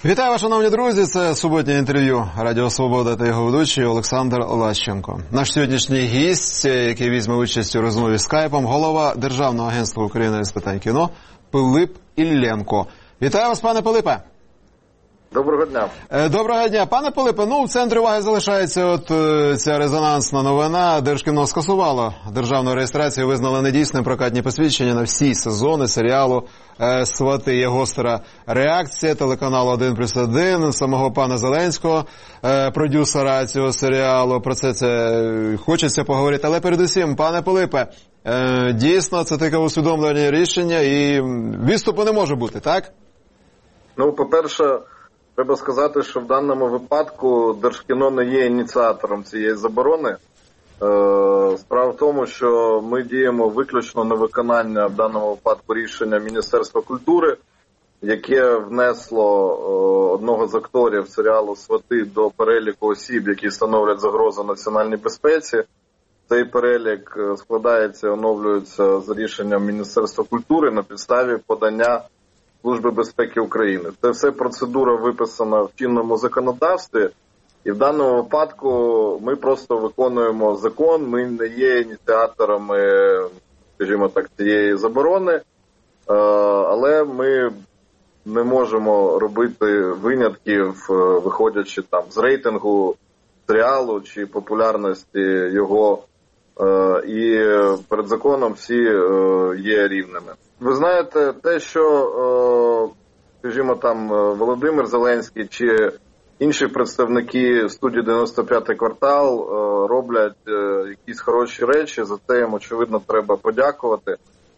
Вітаю вас, шановні друзі, це суботнє інтерв'ю Радіо Свобода та його ведучий Олександр Лащенко. Наш сьогоднішній гість, який візьме участь у розмові скайпом, голова Державного агентства України з питань кіно Пилип Ілленко. Вітаю вас, пане Пилипе. Доброго дня. Доброго дня. Пане Пилипе, в центрі уваги залишається ця резонансна новина. Держкіно скасувало державну реєстрацію, визнало недійсним прокатні посвідчення на всі сезони серіалу «Свати». Є гостра реакція телеканалу 1+1, самого пана Зеленського, продюсера цього серіалу. Про це хочеться поговорити. Але передусім, пане Пилипе, дійсно це таке усвідомлення рішення і відступу не може бути, так? По-перше, треба сказати, що в даному випадку Держкіно не є ініціатором цієї заборони. Справа в тому, що ми діємо виключно на виконання в даному випадку рішення Міністерства культури, яке внесло одного з акторів серіалу «Свати» до переліку осіб, які становлять загрозу національній безпеці. Цей перелік складається і оновлюється за рішенням Міністерства культури на підставі подання Служби безпеки України. Це все процедура виписана в чинному законодавстві, і в даному випадку ми просто виконуємо закон, ми не є ініціаторами, скажімо так, цієї заборони, але ми не можемо робити винятків, виходячи там з рейтингу серіалу чи популярності його, і перед законом всі є рівними. Ви знаєте, те, що, скажімо, там Володимир Зеленський чи інші представники студії «95-й квартал» роблять якісь хороші речі, за це їм, очевидно, треба подякувати.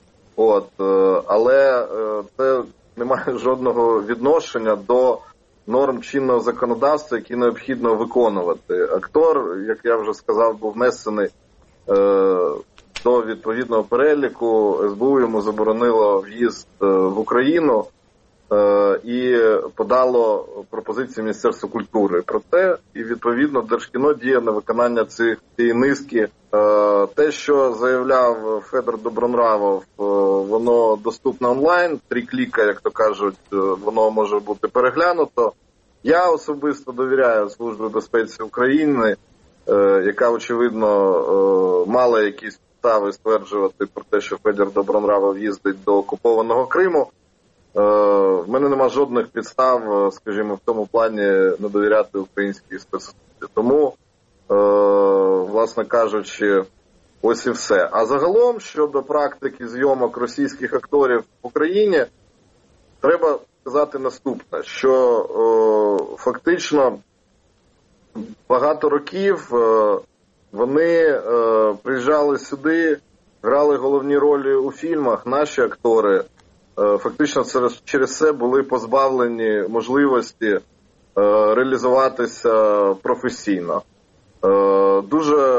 Але це не має жодного відношення до норм чинного законодавства, які необхідно виконувати. Актор, як я вже сказав, був внесений до відповідного переліку, СБУ йому заборонило в'їзд в Україну і подало пропозиції Міністерства культури. Проте, і відповідно, Держкіно діє на виконання цієї низки. Те, що заявляв Федор Добронравов, воно доступно онлайн, 3 кліка, як то кажуть, воно може бути переглянуто. Я особисто довіряю Службі безпеки України, яка, очевидно, мала якісь підстави стверджувати про те, що Федір Добронравов їздить до окупованого Криму. В мене нема жодних підстав, скажімо, в тому плані не довіряти українській спецслужбі. Тому, власне кажучи, ось і все. А загалом, щодо практики зйомок російських акторів в Україні, треба сказати наступне, що фактично багато років вони приїжджали сюди, грали головні ролі у фільмах, наші актори фактично через це були позбавлені можливості реалізуватися професійно. Дуже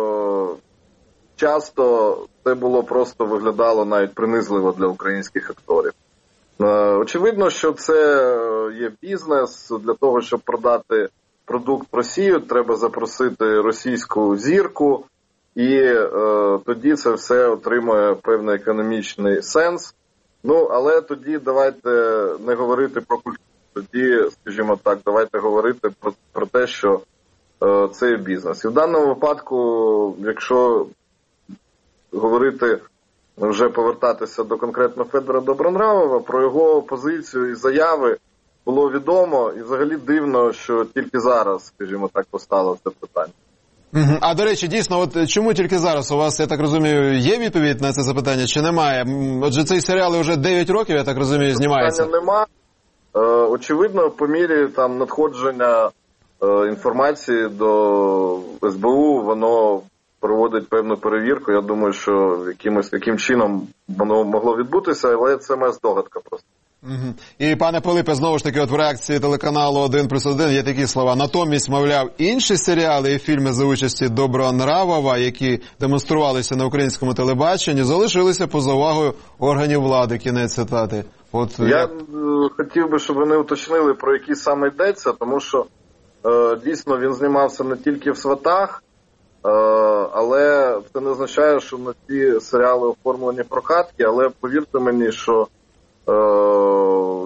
часто це було просто виглядало навіть принизливо для українських акторів. Очевидно, що це є бізнес. Для того, щоб продати продукт в Росію, треба запросити російську зірку, і тоді це все отримує певний економічний сенс. Але тоді давайте не говорити про культуру, тоді, скажімо так, давайте говорити про те, що це є бізнес. І в даному випадку, якщо говорити, вже повертатися до конкретно Федора Добронравова, про його позицію і заяви було відомо, і взагалі дивно, що тільки зараз, скажімо так, постало це питання. А, до речі, дійсно, чому тільки зараз? У вас, я так розумію, є відповідь на це запитання, чи немає? Отже, цей серіал вже 9 років, я так розумію, знімається. Питання немає. Очевидно, по мірі надходження інформації до СБУ, воно проводить певну перевірку. Я думаю, що яким чином воно могло відбутися, але це моя здогадка просто. І, пане Пилипе, знову ж таки, в реакції телеканалу 1+1 є такі слова. Натомість, мовляв, інші серіали і фільми за участі Добронравова, які демонструвалися на українському телебаченні, залишилися поза увагою органів влади. Кінець цитати. Я хотів би, щоб вони уточнили, про які саме йдеться, тому що дійсно він знімався не тільки в «Сватах», але це не означає, що на ці серіали оформлені прокатки, але повірте мені, що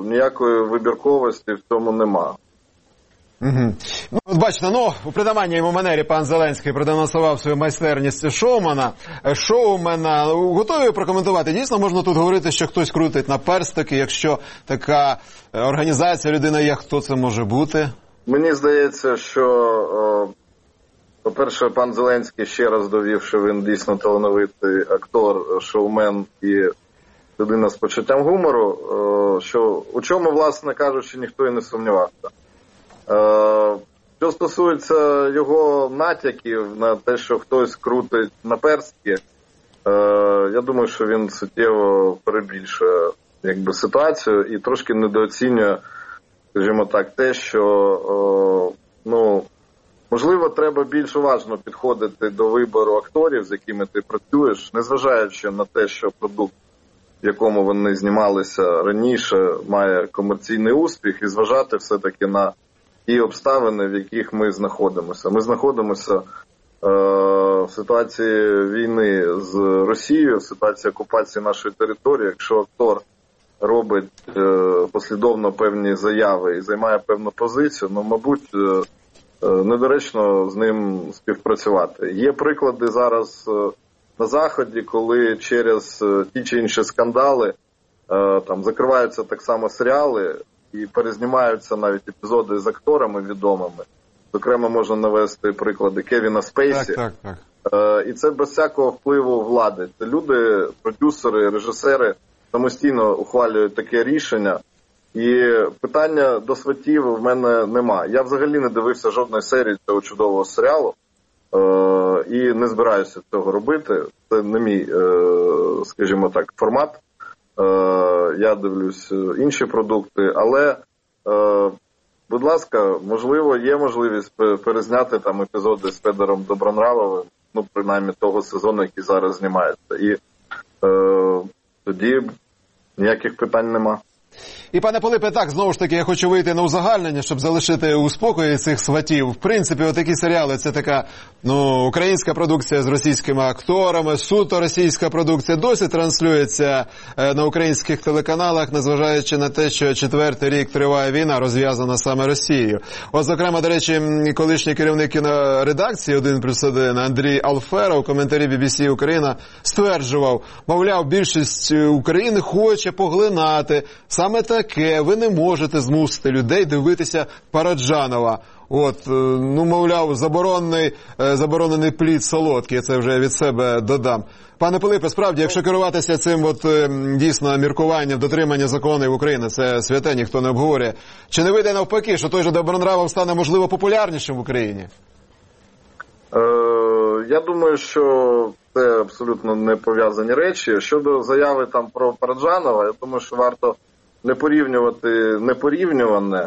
ніякої вибірковості в цьому нема. Угу. Ну, от бачите, у притаманній йому манері пан Зеленський продемонстрував свою майстерність шоумена. Готові прокоментувати? Дійсно, можна тут говорити, що хтось крутить на перстики, якщо така організація, людина є, хто це може бути? Мені здається, що, по-перше, пан Зеленський ще раз довів, що він дійсно талановитий актор, шоумен і людина з почуттям гумору, що у чому, власне кажучи, ніхто і не сумнівався. Що стосується його натяків на те, що хтось крутить на перстки, я думаю, що він суттєво перебільшує ситуацію і трошки недооцінює, скажімо так, те, що можливо, треба більш уважно підходити до вибору акторів, з якими ти працюєш, незважаючи на те, що продукт, в якому вони знімалися раніше, має комерційний успіх, і зважати все-таки на ті обставини, в яких ми знаходимося. Ми знаходимося в ситуації війни з Росією, в ситуації окупації нашої території. Якщо актор робить послідовно певні заяви і займає певну позицію, мабуть, недоречно з ним співпрацювати. Є приклади зараз на Заході, коли через ті чи інші скандали закриваються так само серіали, і перезнімаються навіть епізоди з акторами відомими. Зокрема, можна навести приклади Кевіна Спейсі. Так. І це без всякого впливу влади. Це люди, продюсери, режисери самостійно ухвалюють таке рішення. І питання до сватів в мене нема. Я взагалі не дивився жодної серії цього чудового серіалу. І не збираюся цього робити. Це не мій, скажімо так, формат. Я дивлюсь інші продукти, але, будь ласка, можливо, є можливість перезняти там епізоди з Федором Добронравовим, принаймні того сезону, який зараз знімається. І тоді ніяких питань нема. І, пане Пилипе, так, знову ж таки, я хочу вийти на узагальнення, щоб залишити у спокої цих сватів. В принципі, отакі серіали – це така, українська продукція з російськими акторами, суто російська продукція досі транслюється на українських телеканалах, незважаючи на те, що 4-й рік триває війна, розв'язана саме Росією. От, зокрема, до речі, колишній керівник кіноредакції 1+1 Андрій Алфера у коментарі BBC Україна стверджував, мовляв, більшість України хоче поглинати саме таке, ви не можете змусити людей дивитися Параджанова. Мовляв, заборонений плід солодкий, це вже від себе додам. Пане Пилипе, справді, якщо керуватися цим дійсно міркуванням дотримання законів України, це святе, ніхто не обговорює. Чи не вийде навпаки, що той же Добронравов стане, можливо, популярнішим в Україні? Я думаю, що це абсолютно не пов'язані речі. Щодо заяви про Параджанова, я думаю, що варто не порівнювати непорівнюване,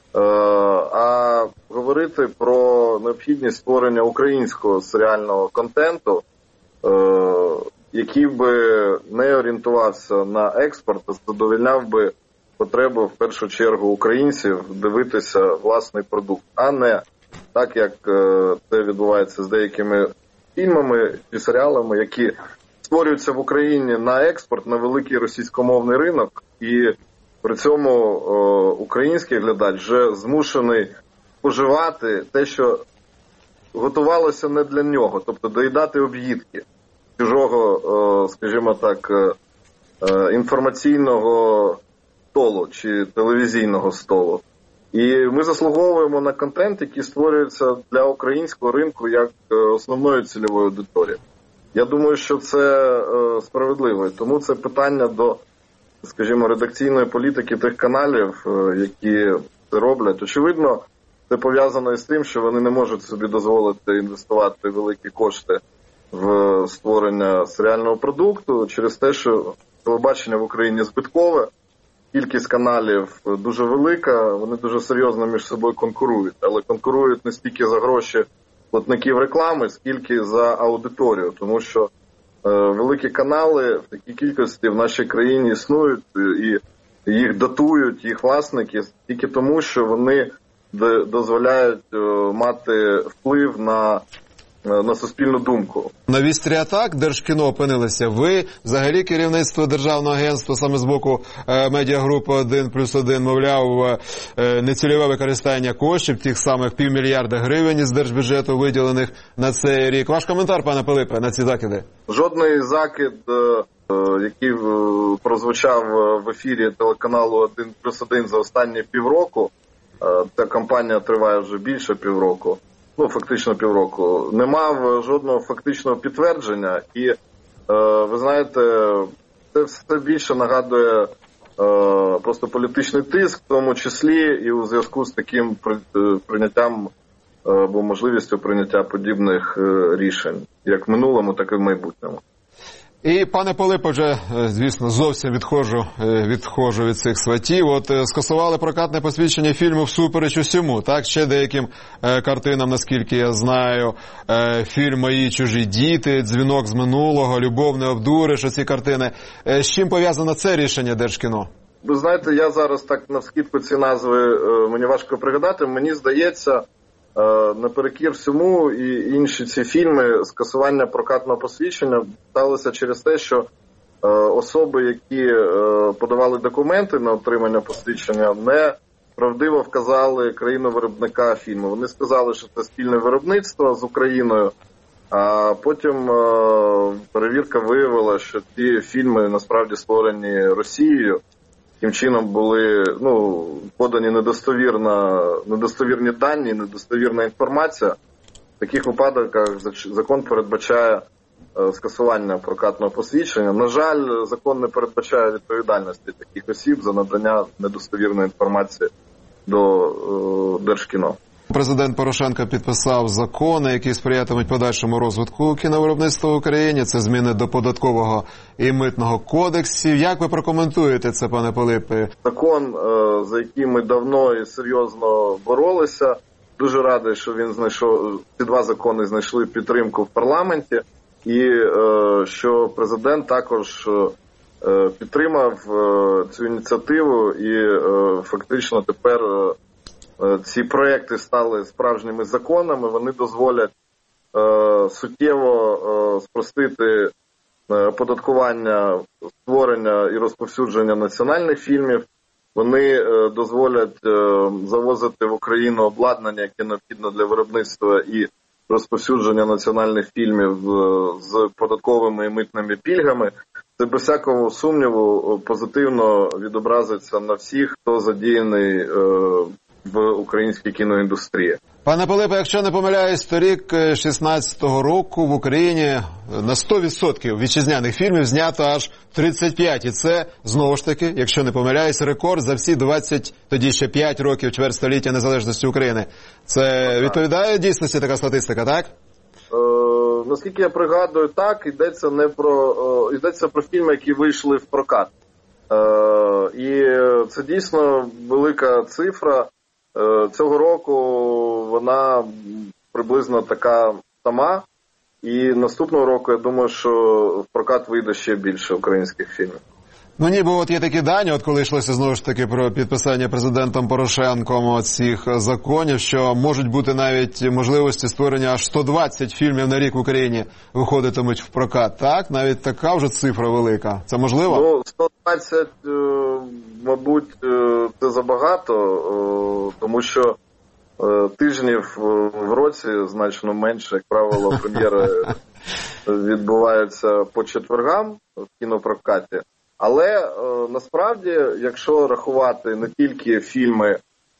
а говорити про необхідність створення українського серіального контенту, який би не орієнтувався на експорт, а задовольняв би потребу в першу чергу українців дивитися власний продукт, а не так, як це відбувається з деякими фільмами і серіалами, які створюються в Україні на експорт, на великий російськомовний ринок, і при цьому український глядач вже змушений споживати те, що готувалося не для нього, тобто доїдати об'їдки чужого, скажімо так, інформаційного столу чи телевізійного столу. І ми заслуговуємо на контент, який створюється для українського ринку як основної цільової аудиторії. Я думаю, що це справедливо. Тому це питання до, скажімо, редакційної політики тих каналів, які це роблять. Очевидно, це пов'язано із тим, що вони не можуть собі дозволити інвестувати великі кошти в створення серіального продукту через те, що телебачення в Україні збиткове, кількість каналів дуже велика, вони дуже серйозно між собою конкурують, але конкурують не стільки за гроші платників реклами, скільки за аудиторію, тому що великі канали в такій кількості в нашій країні існують і їх дотують, їх власники, тільки тому, що вони дозволяють мати вплив на на суспільну думку. На вістрі атак Держкіно опинилися ви, взагалі керівництво Державного агентства саме з боку медіагрупи 1+1, мовляв, нецільове використання коштів, тих самих 500 мільярда гривень із держбюджету, виділених на цей рік. Ваш коментар, пане Пилипе, на ці закиди? Жодний закид, який прозвучав в ефірі телеканалу 1+1 за останні півроку, ця кампанія триває вже більше півроку, фактично півроку, не мав жодного фактичного підтвердження. І, ви знаєте, це все більше нагадує просто політичний тиск, в тому числі і у зв'язку з таким прийняттям або можливістю прийняття подібних рішень, як в минулому, так і в майбутньому. І, пане Пилипе, вже, звісно, зовсім відходжу від цих сватів. От скасували прокатне посвідчення фільму всупереч усьому, так? Ще деяким картинам, наскільки я знаю. Фільм «Мої чужі діти», «Дзвінок з минулого», «Любов не обдуриш», оці картини. З чим пов'язано це рішення Держкіно? Ви знаєте, я зараз так навскидку ці назви мені важко пригадати. Мені здається, наперекір всьому і інші ці фільми, скасування прокатного посвідчення сталося через те, що особи, які подавали документи на отримання посвідчення, не правдиво вказали країну виробника фільму. Вони сказали, що це спільне виробництво з Україною, а потім перевірка виявила, що ці фільми насправді створені Росією. Таким чином були подані недостовірні дані, недостовірна інформація. В таких випадках закон передбачає скасування прокатного посвідчення. На жаль, закон не передбачає відповідальності таких осіб за надання недостовірної інформації до Держкіно. Президент Порошенко підписав закони, які сприятимуть подальшому розвитку кіновиробництва в Україні. Це зміни до податкового і митного кодексів. Як ви прокоментуєте це, пане Пилипе? Закон, за який ми давно і серйозно боролися. Дуже радий, що ці два закони знайшли підтримку в парламенті. І що президент також підтримав цю ініціативу і фактично тепер ці проекти стали справжніми законами, вони дозволять суттєво спростити оподаткування, створення і розповсюдження національних фільмів. Вони дозволять завозити в Україну обладнання, яке необхідно для виробництва і розповсюдження національних фільмів з податковими і митними пільгами. Це без всякого сумніву позитивно відобразиться на всіх, хто задіяний в українській кіноіндустрії. Пане Пилипе, якщо не помиляюсь, торік 16-го року в Україні на 100% вітчизняних фільмів знято аж 35. І це, знову ж таки, якщо не помиляюсь, рекорд за всі 20, тоді ще 5 років, чверть століття незалежності України. Це відповідає дійсності така статистика, так? Наскільки я пригадую, так, йдеться про фільми, які вийшли в прокат. І це дійсно велика цифра. Цього року вона приблизно така сама. І наступного року, я думаю, що в прокат вийде ще більше українських фільмів. Ніби є такі дані, коли йшлося знову ж таки про підписання президентом Порошенком цих законів, що можуть бути навіть можливості створення аж 120 фільмів на рік в Україні виходитимуть в прокат. Так? Навіть така вже цифра велика. Це можливо? 120, мабуть, це забагато, тому що тижнів в році значно менше, як правило, прем'єри відбуваються по четвергам в кінопрокаті. Але насправді, якщо рахувати не тільки фільми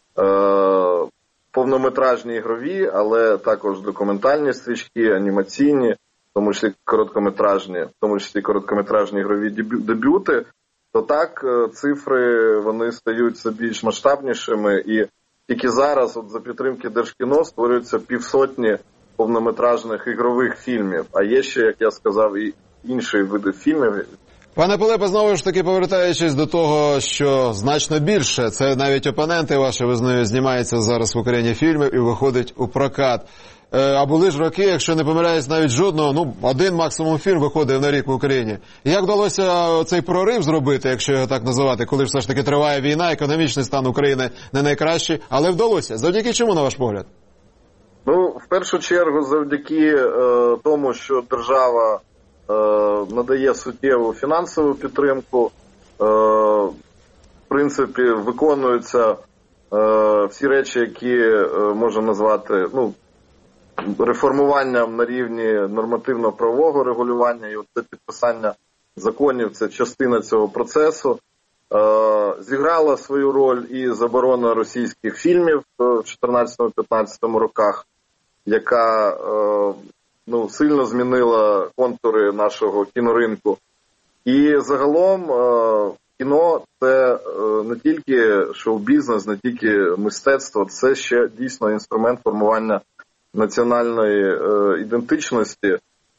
повнометражні ігрові, але також документальні стрічки, анімаційні, в тому числі короткометражні ігрові дебюти, то так цифри вони стають все більш масштабнішими. І тільки зараз за підтримки Держкіно створюються 500 повнометражних ігрових фільмів. А є ще, як я сказав, і інші види фільмів. Пане Пилипе, знову ж таки, повертаючись до того, що значно більше, це навіть опоненти ваші визнають, знімаються зараз в Україні фільмів і виходить у прокат. А були ж роки, якщо не помиляюсь, навіть жодного, один максимум фільм виходив на рік в Україні. Як вдалося цей прорив зробити, якщо його так називати, коли все ж таки триває війна, економічний стан України не найкращий, але вдалося. Завдяки чому, на ваш погляд? В першу чергу завдяки тому, що держава надає суттєву фінансову підтримку, в принципі, виконуються всі речі, які можна назвати реформуванням на рівні нормативно-правового регулювання, і це підписання законів, це частина цього процесу. Зіграла свою роль і заборона російських фільмів в 2014-2015 роках, яка сильно змінила контури нашого кіноринку. І загалом кіно – це не тільки шоу-бізнес, не тільки мистецтво, це ще дійсно інструмент формування національної ідентичності,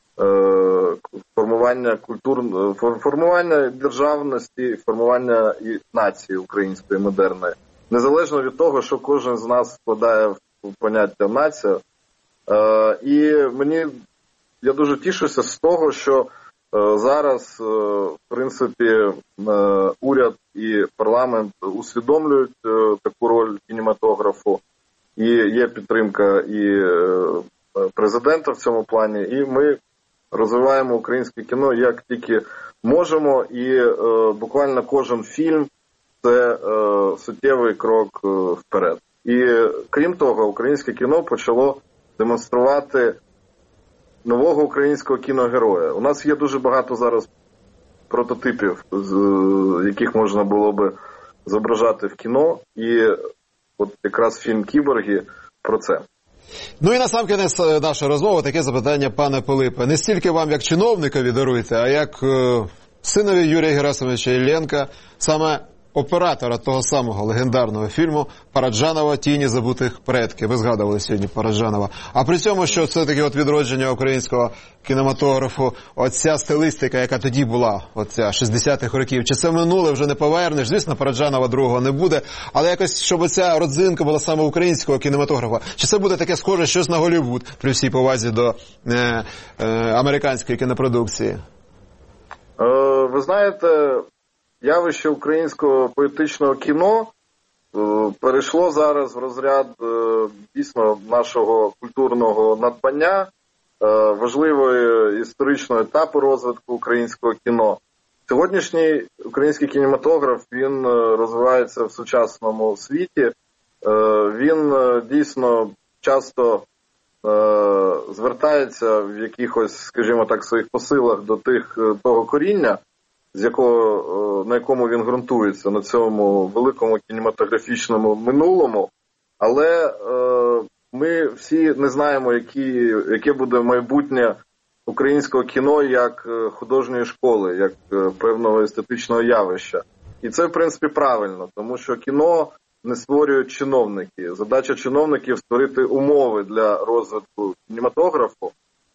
формування державності, формування і нації української модерної. Незалежно від того, що кожен з нас вкладає в поняття нація. І я дуже тішуся з того, що зараз, в принципі, уряд і парламент усвідомлюють таку роль кінематографу. І є підтримка і президента в цьому плані, і ми розвиваємо українське кіно як тільки можемо, і буквально кожен фільм – це суттєвий крок вперед. І крім того, українське кіно почало демонструвати нового українського кіногероя. У нас є дуже багато зараз прототипів, яких можна було би зображати в кіно, і от якраз фільм «Кіборги» про це. Ну і насамкінець нашої розмови таке запитання, пане Пилипе. Не стільки вам як чиновникові даруйте, а як синові Юрія Герасимовича Іллєнка, саме оператора того самого легендарного фільму Параджанова «Тіні забутих предків». Ви згадували сьогодні Параджанова. А при цьому, що це таке відродження українського кінематографу, оця стилістика, яка тоді була, оця 60-х років, чи це минуле вже не повернеш? Звісно, Параджанова другого не буде, але якось, щоб оця родзинка була саме українського кінематографа. Чи це буде таке схоже щось на Голлівуд, при всій повазі до американської кінопродукції? Ви знаєте, явище українського поетичного кіно перейшло зараз в розряд дійсно нашого культурного надбання, важливого історичного етапу розвитку українського кіно. Сьогоднішній український кінематограф, він розвивається в сучасному світі, він дійсно часто звертається в якихось, скажімо так, своїх посилах до того коріння, на якому він ґрунтується, на цьому великому кінематографічному минулому. Але ми всі не знаємо, яке буде майбутнє українського кіно як художньої школи, як певного естетичного явища. І це, в принципі, правильно, тому що кіно не створюють чиновники. Задача чиновників – створити умови для розвитку кінематографу,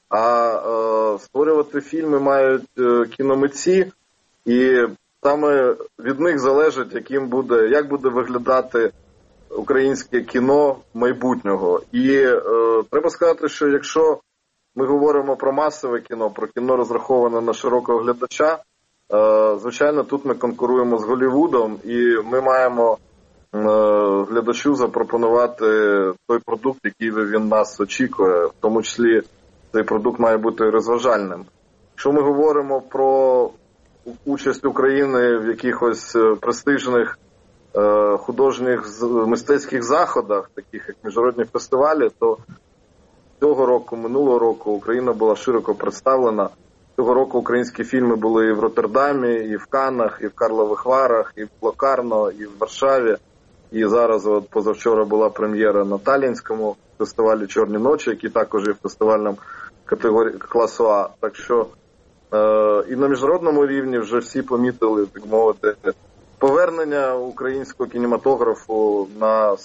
а створювати фільми мають кіномитці, і саме від них залежить, як буде виглядати українське кіно майбутнього. І треба сказати, що якщо ми говоримо про масове кіно, про кіно розраховане на широкого глядача, звичайно, тут ми конкуруємо з Голлівудом, і ми маємо глядачу запропонувати той продукт, який він нас очікує. В тому числі цей продукт має бути розважальним. Якщо ми говоримо про участь України в якихось престижних художніх мистецьких заходах, таких як міжнародні фестивалі, то цього року, минулого року Україна була широко представлена. Цього року українські фільми були і в Роттердамі, і в Каннах, і в Карлових Варах, і в Локарно, і в Варшаві. І зараз, позавчора, була прем'єра на Таллінському фестивалі «Чорні ночі», який також є фестивальним класу А. Так що і на міжнародному рівні вже всі помітили, так мовити, повернення українського кінематографу на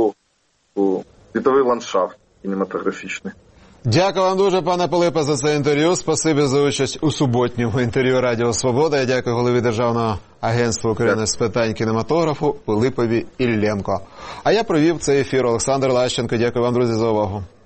світовий ландшафт кінематографічний. Дякую вам дуже, пане Пилипе, за це інтерв'ю. Спасибі за участь у суботньому інтерв'ю Радіо Свобода. Я дякую голові Державного агентства України з питань кінематографу Пилипові Іллєнко. А я провів цей ефір. Олександр Лащенко. Дякую вам, друзі, за увагу.